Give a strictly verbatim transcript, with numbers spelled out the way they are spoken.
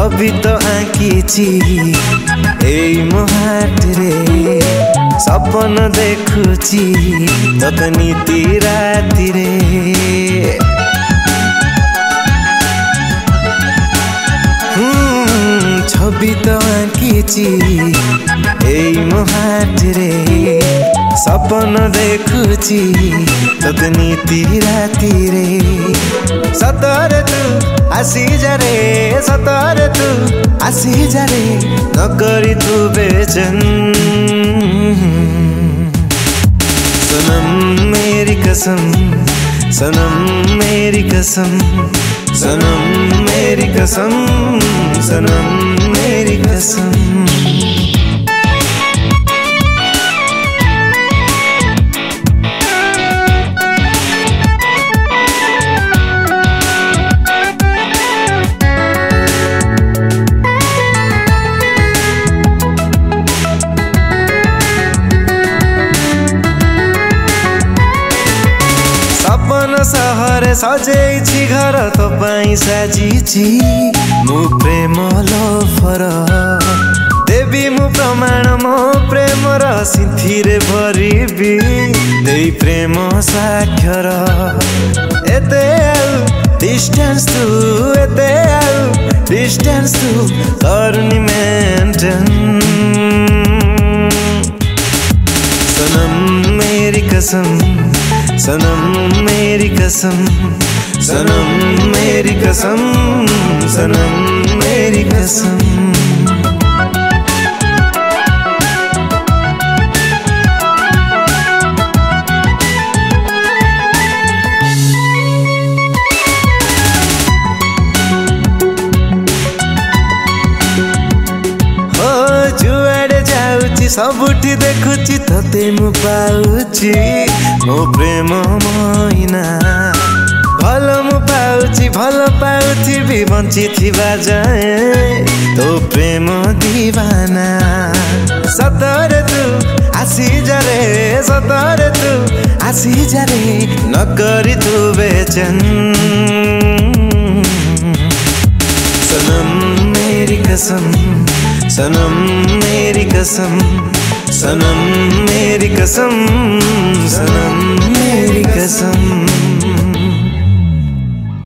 छवि तो आँकिची एई मो हाटरे सपन देखुची तत नीति रातिरे छवि तो आँकिची एई मो हाटरे सपन देखुची तत नीति रातिरे सतरे तू आसी जा रे सतरे तू आसी जा रे नकरी तू बेचैन सनम मेरी कसम सनम मेरी कसम सनम मेरी कसम सनम मेरी कसम सपन सहर सजेछि घर तपाईं साजिछि मु प्रेम लफर देवी मु प्रमाण मो प्रेम र सिंथिरे भरिबी देई प्रेम साक्षर एते आउ डिस्टेंस टू एते आउ डिस्टेंस टू करनी मेंटेन सनम मेरी कसम सनम मेरी कसम सनम मेरी कसम सनम मेरी कसम सबुठी देखुची तते मु पाउची मो प्रेम मैना भल मु पाउची भल पाउची भी बंची थिबा जाए तो प्रेम दीवाना सतरे तू आसी जा रे सतरे तू आसी जा रे नकरी तू बेचैन सनम मेरी कसम सनम मेरी कसम सनम मेरी कसम सनम मेरी कसम